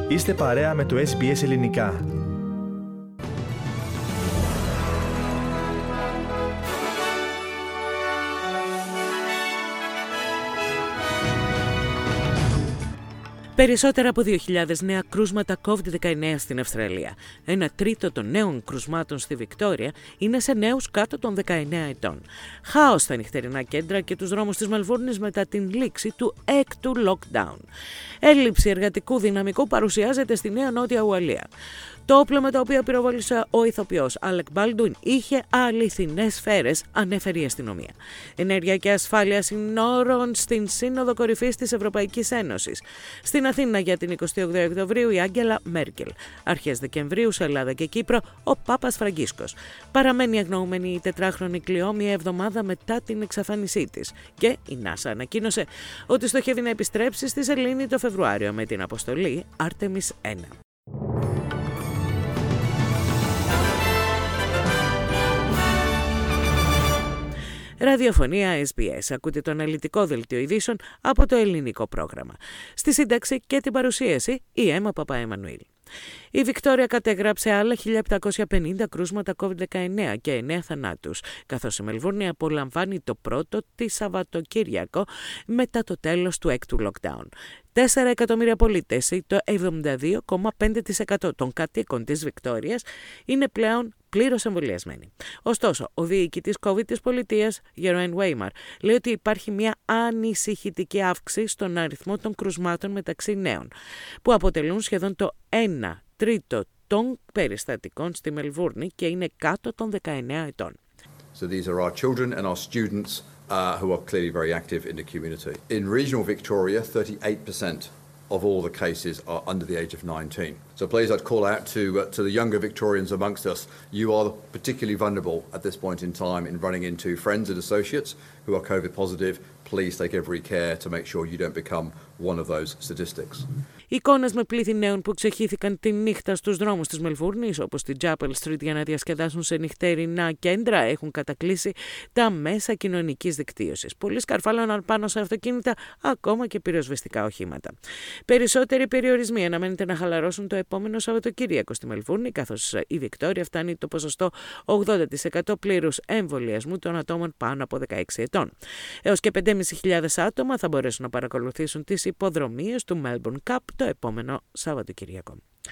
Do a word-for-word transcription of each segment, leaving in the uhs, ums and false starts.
Είστε παρέα με το Ες Μπι Ες Ελληνικά. Περισσότερα από δύο χιλιάδες νέα κρούσματα κόβιντ δεκαεννέα στην Αυστραλία. Ένα τρίτο των νέων κρουσμάτων στη Βικτόρια είναι σε νέους κάτω των δεκαεννέα ετών. Χάος στα νυχτερινά κέντρα και τους δρόμους της Μελβούρνης μετά την λήξη του έκτου lockdown. Έλλειψη εργατικού δυναμικού παρουσιάζεται στη Νέα Νότια Ουαλία. Το όπλο με το οποίο πυροβόλησε ο ηθοποιός Άλεκ Μπάλντουιν είχε αληθινές σφαίρες, ανέφερε η αστυνομία. Ενεργειακή ασφάλεια συνόρων στην Σύνοδο Κορυφής της Ευρωπαϊκής Ένωσης. Στην Αθήνα για την εικοστή όγδοη Οκτωβρίου η Άγγελα Μέρκελ. Αρχές Δεκεμβρίου σε Ελλάδα και Κύπρο ο Πάπας Φραγκίσκος. Παραμένει αγνοούμενη η τετράχρονη Κλειό μία εβδομάδα μετά την εξαφάνισή της. Και η NASA ανακοίνωσε ότι στοχεύει να επιστρέψει στη σελήνη το Φεβρουάριο με την αποστολή Άρτεμις ένα. Ραδιοφωνία Ες Μπι Ες. Ακούτε το αναλυτικό δελτίο ειδήσεων από το ελληνικό πρόγραμμα. Στη σύνταξη και την παρουσίαση η Έμα Παπαεμμανουήλ. Η Βικτόρια κατέγραψε άλλα χίλια επτακόσια πενήντα κρούσματα κόβιντ δεκαεννέα και εννέα θανάτους, καθώς η Μελβούρνη απολαμβάνει το πρώτο τη Σαββατοκύριακο μετά το τέλος του έκτου lockdown. Τέσσερα εκατομμύρια πολίτες, το εβδομήντα δύο κόμμα πέντε τοις εκατό των κατοίκων της Βικτόριας, είναι πλέον πλήρως εμβολιασμένοι. Ωστόσο, ο διοικητής COVID της πολιτείας, Γερόιν Βέιμαρ, λέει ότι υπάρχει μια ανησυχητική αύξηση στον αριθμό των κρουσμάτων μεταξύ νέων, που αποτελούν σχεδόν το ένα τρίτο των περιστατικών στη Μελβούρνη και είναι κάτω των δεκαεννέα ετών. So these are our children and our students uh, who are clearly very active in the community. In regional Victoria, thirty-eight percent of all the cases are under the age of nineteen. So please I'd call out to uh, to the younger Victorians amongst us. You are particularly vulnerable at this point in time in running into friends and associates who are COVID positive. Please take every care to make sure you don't become one of those statistics. Εικόνες με πλήθη νέων που ξεχύθηκαν τη νύχτα στους δρόμους της Μελβούρνης, όπως στην Chapel Street, για να διασκεδάσουν σε νυχτερινά κέντρα, έχουν κατακλείσει τα μέσα κοινωνικής δικτύωσης. Πολλοί σκαρφάλωναν πάνω σε αυτοκίνητα, ακόμα και πυροσβεστικά οχήματα. Περισσότεροι περιορισμοί αναμένεται να χαλαρώσουν το επόμενο Σαββατοκύριακο στη Μελβούρνη, καθώς η Βικτόρια φτάνει το ποσοστό ογδόντα τοις εκατό πλήρους εμβολιασμού των ατόμων πάνω από δεκαέξι ετών. Έως και πέντε χιλιάδες πεντακόσια άτομα θα μπορέσουν να παρακολουθήσουν τις υποδρομίες του Melbourne Cup το επόμενο Σαββατοκυριακό.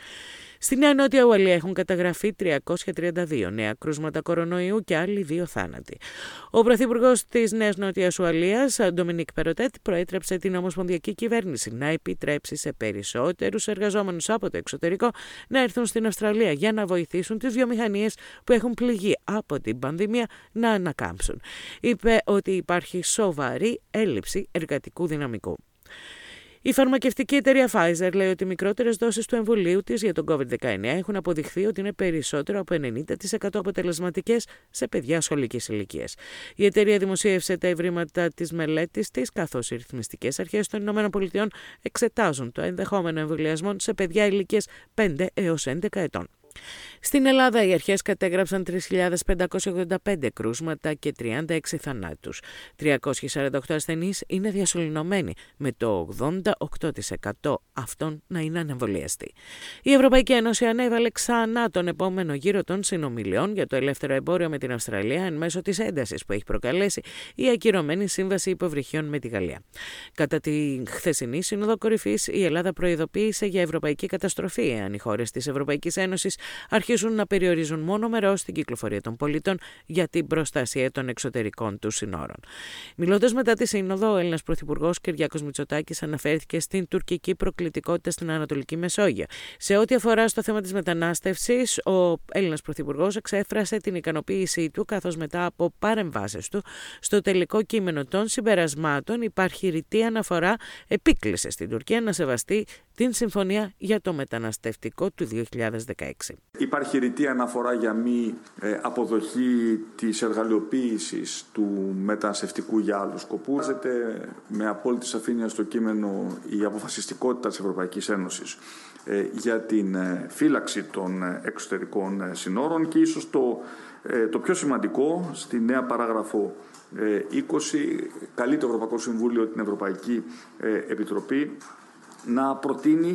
Στη Νέα Νότια Ουαλία έχουν καταγραφεί τριακόσια τριάντα δύο νέα κρούσματα κορονοϊού και άλλοι δύο θάνατοι. Ο Πρωθυπουργός της Νέας Νότιας Ουαλίας, Ντομινίκ Περοτέτ, προέτρεψε την Ομοσπονδιακή Κυβέρνηση να επιτρέψει σε περισσότερους εργαζόμενους από το εξωτερικό να έρθουν στην Αυστραλία για να βοηθήσουν τις βιομηχανίες που έχουν πληγεί από την πανδημία να ανακάμψουν. Είπε ότι υπάρχει σοβαρή έλλειψη εργατικού δυναμικού. Η φαρμακευτική εταιρεία Pfizer λέει ότι οι μικρότερες δόσεις του εμβολίου της για τον κόβιντ δεκαεννέα έχουν αποδειχθεί ότι είναι περισσότερο από ενενήντα τοις εκατό αποτελεσματικές σε παιδιά σχολικής ηλικίας. Η εταιρεία δημοσίευσε τα ευρήματα της μελέτης της, καθώς οι ρυθμιστικές αρχές των ΗΠΑ εξετάζουν το ενδεχόμενο εμβολιασμών σε παιδιά ηλικίας πέντε έως έντεκα ετών. Στην Ελλάδα οι αρχές κατέγραψαν τρεις χιλιάδες πεντακόσια ογδόντα πέντε κρούσματα και τριάντα έξι θανάτους. τριακόσιοι σαράντα οκτώ ασθενείς είναι διασωληνωμένοι, με το ογδόντα οκτώ τοις εκατό αυτών να είναι ανεμβολιαστοί. Η Ευρωπαϊκή Ένωση ανέβαλε ξανά τον επόμενο γύρο των συνομιλιών για το ελεύθερο εμπόριο με την Αυστραλία εν μέσω της έντασης που έχει προκαλέσει η ακυρωμένη σύμβαση υποβρυχίων με τη Γαλλία. Κατά τη χθεσινή Σύνοδο Κορυφής, η Ελλάδα προειδοποίησε για ευρωπαϊκή καταστροφή εάν οι χώρες της Ευρωπαϊκής Ένωσης αρχίζουν να περιορίζουν μόνο μερός την κυκλοφορία των πολιτών για την προστασία των εξωτερικών του συνόρων. Μιλώντας μετά τη Σύνοδο, ο Έλληνας Πρωθυπουργός Κυριάκος Μητσοτάκης αναφέρθηκε στην τουρκική προκλητικότητα στην Ανατολική Μεσόγειο. Σε ό,τι αφορά στο θέμα της μετανάστευσης, ο Έλληνας Πρωθυπουργός εξέφρασε την ικανοποίησή του, καθώς μετά από παρεμβάσεις του στο τελικό κείμενο των συμπερασμάτων υπάρχει ρητή αναφορά, επίκλησε στην Τουρκία να σεβαστεί την συμφωνία για το μεταναστευτικό του δύο χιλιάδες δεκαέξι. Υπάρχει ρητή αναφορά για μη ε, αποδοχή της εργαλειοποίησης του μεταναστευτικού για άλλους σκοπούς. Βάζεται με απόλυτη σαφήνεια στο κείμενο η αποφασιστικότητα της Ευρωπαϊκής Ένωσης ε, για την ε, φύλαξη των ε, εξωτερικών ε, συνόρων και ίσως το, ε, το πιο σημαντικό, στη νέα παράγραφο ε, είκοσι, καλεί το Ευρωπαϊκό Συμβούλιο την Ευρωπαϊκή ε, Επιτροπή να προτείνει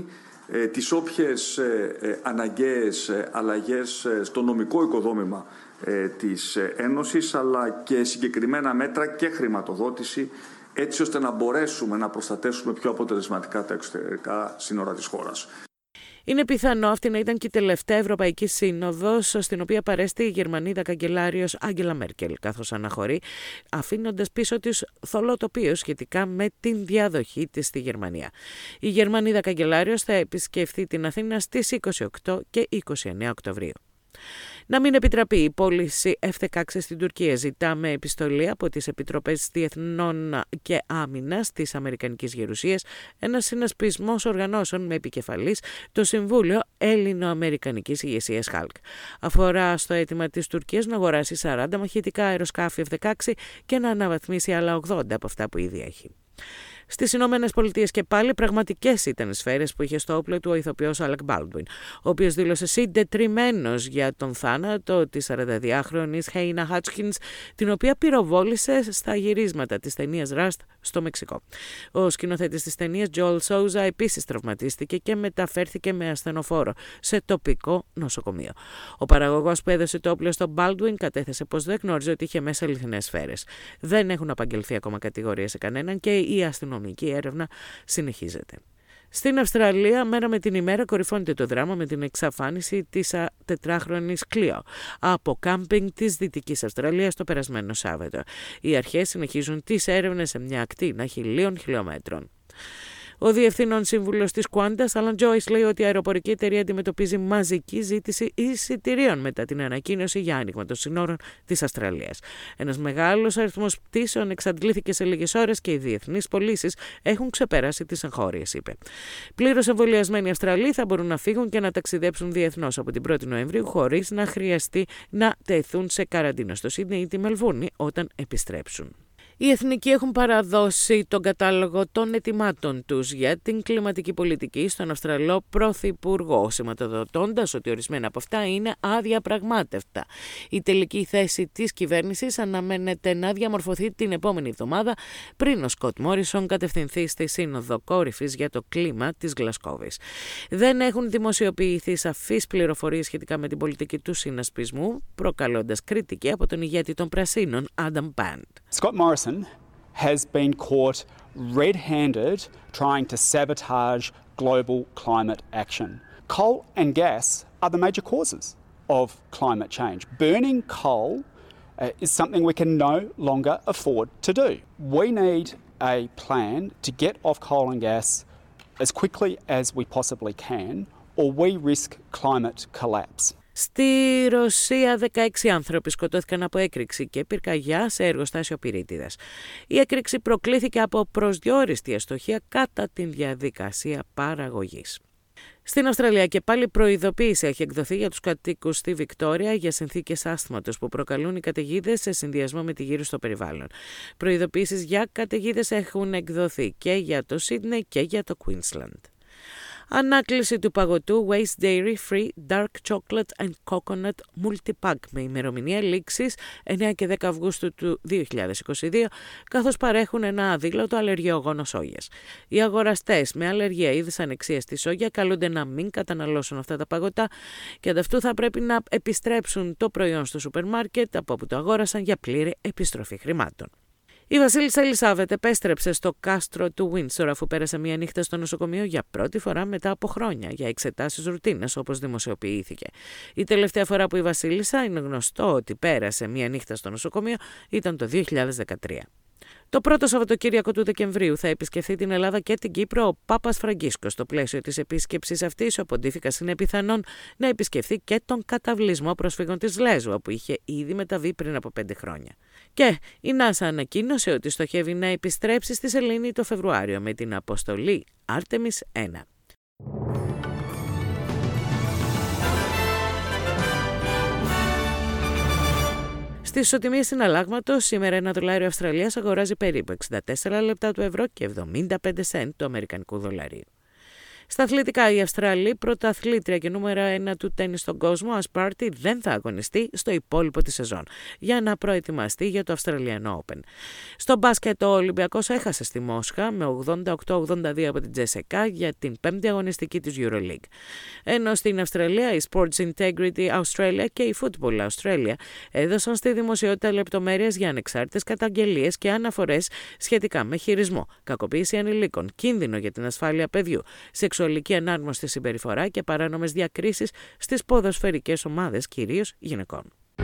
ε, τις όποιες ε, ε, αναγκαίες ε, αλλαγές ε, στο νομικό οικοδόμημα ε, της Ένωσης, αλλά και συγκεκριμένα μέτρα και χρηματοδότηση, έτσι ώστε να μπορέσουμε να προστατεύσουμε πιο αποτελεσματικά τα εξωτερικά σύνορα της χώρας. Είναι πιθανό αυτή να ήταν και η τελευταία Ευρωπαϊκή Σύνοδος στην οποία παρέστη η Γερμανίδα καγκελάριος Άγγελα Μέρκελ, καθώς αναχωρεί, αφήνοντας πίσω της θολό τοπίο σχετικά με την διαδοχή της στη Γερμανία. Η Γερμανίδα καγκελάριος θα επισκεφθεί την Αθήνα στις είκοσι οκτώ και είκοσι εννέα Οκτωβρίου. Να μην επιτραπεί η πώληση εφ δεκαέξι στην Τουρκία, ζητά με επιστολή από τις Επιτροπές Διεθνών και Άμυνας της Αμερικανικής Γερουσίας ένας συνασπισμός οργανώσεων με επικεφαλής το Συμβούλιο Έλληνο-Αμερικανικής Ηγεσίας χάλκ. Αφορά στο αίτημα της Τουρκίας να αγοράσει σαράντα μαχητικά αεροσκάφη εφ δεκαέξι και να αναβαθμίσει άλλα ογδόντα από αυτά που ήδη έχει. Στις Ηνωμένες Πολιτείες και πάλι πραγματικές ήταν οι σφαίρες που είχε στο όπλο του ο ηθοποιός Αλεκ Μπάλντουιν, ο οποίος δήλωσε συντετριμμένος για τον θάνατο της σαρανταδυάχρονης Χέινα Χάτσκινς, την οποία πυροβόλησε στα γυρίσματα της ταινίας Rust στο Μεξικό. Ο σκηνοθέτης της ταινίας Τζοέλ Σόουζα επίσης τραυματίστηκε και μεταφέρθηκε με ασθενοφόρο σε τοπικό νοσοκομείο. Ο παραγωγός που έδωσε το όπλο στον Μπάλντουιν κατέθεσε πως δεν γνώριζε ότι είχε μέσα αληθινές σφαίρες. Δεν έχουν απαγγελθεί ακόμα κατηγορίες σε κανέναν και η αστυνομία Η νομική έρευνα συνεχίζεται. Στην Αυστραλία, μέρα με την ημέρα, κορυφώνεται το δράμα με την εξαφάνιση της τετράχρονης Κλίο από κάμπινγκ της Δυτικής Αυστραλίας το περασμένο Σάββατο. Οι αρχές συνεχίζουν τις έρευνες σε μια ακτίνα χιλίων χιλιόμετρων. Ο διευθύνων σύμβουλος της Qantas, Alan Joyce, λέει ότι η αεροπορική εταιρεία αντιμετωπίζει μαζική ζήτηση εισιτηρίων μετά την ανακοίνωση για άνοιγμα των συνόρων της Αυστραλίας. Ένας μεγάλος αριθμός πτήσεων εξαντλήθηκε σε λίγες ώρες και οι διεθνείς πωλήσεις έχουν ξεπεράσει τις εγχώριες, είπε. Πλήρως εμβολιασμένοι Αυστραλοί θα μπορούν να φύγουν και να ταξιδέψουν διεθνώς από την πρώτη Νοεμβρίου χωρίς να χρειαστεί να τεθούν σε καραντίνα στο Σίδνεϊ ή τη Μελβούρνη όταν επιστρέψουν. Οι εθνικοί έχουν παραδώσει τον κατάλογο των ετοιμάτων τους για την κλιματική πολιτική στον Αυστραλό Πρωθυπουργό, σηματοδοτώντας ότι ορισμένα από αυτά είναι αδιαπραγμάτευτα. Η τελική θέση της κυβέρνησης αναμένεται να διαμορφωθεί την επόμενη εβδομάδα, πριν ο Σκοτ Μόρισον κατευθυνθεί στη Σύνοδο Κόρυφης για το κλίμα της Γλασκόβης. Δεν έχουν δημοσιοποιηθεί σαφείς πληροφορίες σχετικά με την πολιτική του συνασπισμού, προκαλώντας κριτική από τον ηγέτη των Πρασίνων, Adam Band. Scott Morrison has been caught red-handed trying to sabotage global climate action. Coal and gas are the major causes of climate change. Burning coal uh, is something we can no longer afford to do. We need a plan to get off coal and gas as quickly as we possibly can, or we risk climate collapse. Στη Ρωσία, δεκαέξι άνθρωποι σκοτώθηκαν από έκρηξη και πυρκαγιά σε εργοστάσιο πυρίτιδας. Η έκρηξη προκλήθηκε από προσδιοριστή αστοχία κατά την διαδικασία παραγωγής. Στην Αυστραλία και πάλι προειδοποίηση έχει εκδοθεί για τους κατοίκους στη Βικτόρια για συνθήκες άσθματος που προκαλούν οι καταιγίδες σε συνδυασμό με τη γύρω στο περιβάλλον. Προειδοποίησεις για καταιγίδες έχουν εκδοθεί και για το Σίδνεϊ και για το Queensland. Ανάκληση του παγωτού Waste Dairy Free Dark Chocolate and Coconut Multipack με ημερομηνία λήξης εννέα και δέκα Αυγούστου του δύο χιλιάδες είκοσι δύο, καθώς παρέχουν ένα αδήλωτο αλλεργιογόνο σόγιας. Οι αγοραστές με αλλεργία ή δυσανεξία στη σόγια καλούνται να μην καταναλώσουν αυτά τα παγωτά και ανταυτού θα πρέπει να επιστρέψουν το προϊόν στο σούπερ μάρκετ από όπου το αγόρασαν για πλήρη επιστροφή χρημάτων. Η Βασίλισσα Ελισάβετ επέστρεψε στο κάστρο του Windsor αφού πέρασε μία νύχτα στο νοσοκομείο για πρώτη φορά μετά από χρόνια για εξετάσεις ρουτίνας, όπως δημοσιοποιήθηκε. Η τελευταία φορά που η Βασίλισσα, είναι γνωστό ότι πέρασε μία νύχτα στο νοσοκομείο, ήταν το δύο χιλιάδες δεκατρία. Το πρώτο Σαββατοκύριακο του Δεκεμβρίου θα επισκεφθεί την Ελλάδα και την Κύπρο ο Πάπας Φραγκίσκος. Στο πλαίσιο της επίσκεψης αυτής, ο Ποντίφικας είναι πιθανόν να επισκεφθεί και τον καταβλισμό προσφύγων της Λέσβου, που είχε ήδη μεταβεί πριν από πέντε χρόνια. Και η ΝΑΣΑ ανακοίνωσε ότι στοχεύει να επιστρέψει στη σελήνη το Φεβρουάριο με την αποστολή Άρτεμις ένα. Στις ισοτιμίες συναλλάγματος, σήμερα ένα δολάριο Αυστραλίας αγοράζει περίπου εξήντα τέσσερα λεπτά του ευρώ και εβδομήντα πέντε σεντ του αμερικανικού δολαρίου. Στα αθλητικά, η Αυστραλή, πρωταθλήτρια και νούμερα ένα του τένις στον κόσμο, Ασπάρτη, δεν θα αγωνιστεί στο υπόλοιπο της σεζόν για να προετοιμαστεί για το Australian Open. Στο μπάσκετ, ο Ολυμπιακός έχασε στη Μόσχα με ογδόντα οκτώ ογδόντα δύο από την Τζέσσεκα για την πέμπτη αγωνιστική της EuroLeague. Ενώ στην Αυστραλία, η Sports Integrity Australia και η Football Australia έδωσαν στη δημοσιότητα λεπτομέρειες για ανεξάρτητες καταγγελίες και αναφορές σχετικά με χειρισμό, κακοποίηση ανηλίκων, κίνδυνο για την ασφάλεια παιδιού, σεξουαλική ανάρμοστη συμπεριφορά και παράνομες διακρίσεις στις ποδοσφαιρικές ομάδες, κυρίως γυναικών.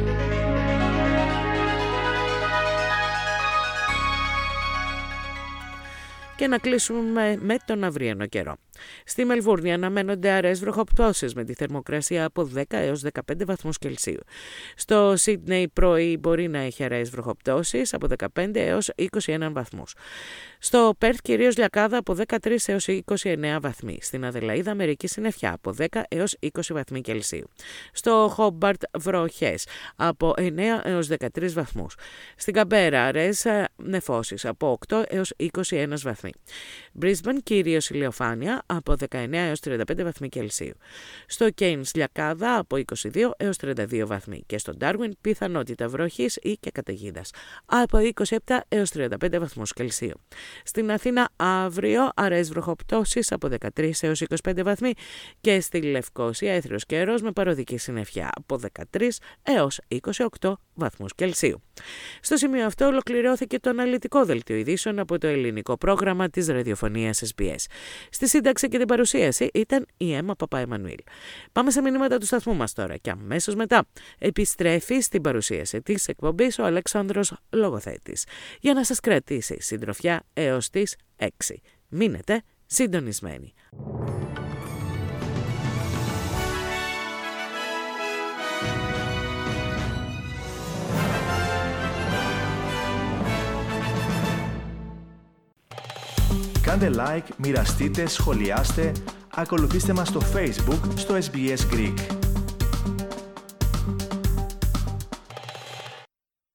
Και να κλείσουμε με τον αυριανό καιρό. Στη Μελβούρνη αναμένονται αραιές βροχοπτώσεις με τη θερμοκρασία από δέκα έως δεκαπέντε βαθμούς Κελσίου. Στο Σίδνεϊ πρωί μπορεί να έχει αραιές βροχοπτώσεις από δεκαπέντε έως είκοσι ένα βαθμούς. Στο Πέρθ κυρίως λιακάδα από δεκατρείς έως είκοσι εννέα βαθμοί. Στην Αδελαΐδα μερική συννεφιά από δέκα έως είκοσι βαθμοί Κελσίου. Στο Χόμπαρτ βροχές από εννέα έως δεκατρείς βαθμούς. Στην Καμπέρα αραιές νεφώσεις από οκτώ έως είκοσι ένα βαθμοί. Μπρίσμπεν κυρίως ηλιοφάνεια από δεκαεννέα έως τριάντα πέντε βαθμοί Κελσίου. Στο Κέινς λιακάδα από είκοσι δύο έως τριάντα δύο βαθμοί και στο Ντάρουιν πιθανότητα βροχής ή και καταιγίδας από είκοσι επτά έως τριάντα πέντε βαθμούς Κελσίου. Στην Αθήνα αύριο αραιές βροχοπτώσεις από δεκατρείς έως είκοσι πέντε βαθμοί και στη Λευκοσία έθριος καιρός με παροδική συννεφιά από δεκατρείς έως είκοσι οκτώ βαθμούς Κελσίου. Στο σημείο αυτό ολοκληρώθηκε το αναλυτικό δελτίο ειδήσεων από το ελληνικό πρόγραμμα της ραδιοφωνίας ες μπι ες. Στη σύνταξη και την παρουσίαση ήταν η Έμα Παπαεμμανουήλ. Πάμε σε μηνύματα του σταθμού μας τώρα και αμέσως μετά επιστρέφει στην παρουσίαση της εκπομπής ο Αλέξανδρος Λογοθέτης για να σας κρατήσει συντροφιά έως τις έξι. Μείνετε συντονισμένοι. Κάντε like, μοιραστείτε, σχολιάστε, ακολουθήστε μας στο Facebook στο ες μπι ες Greek.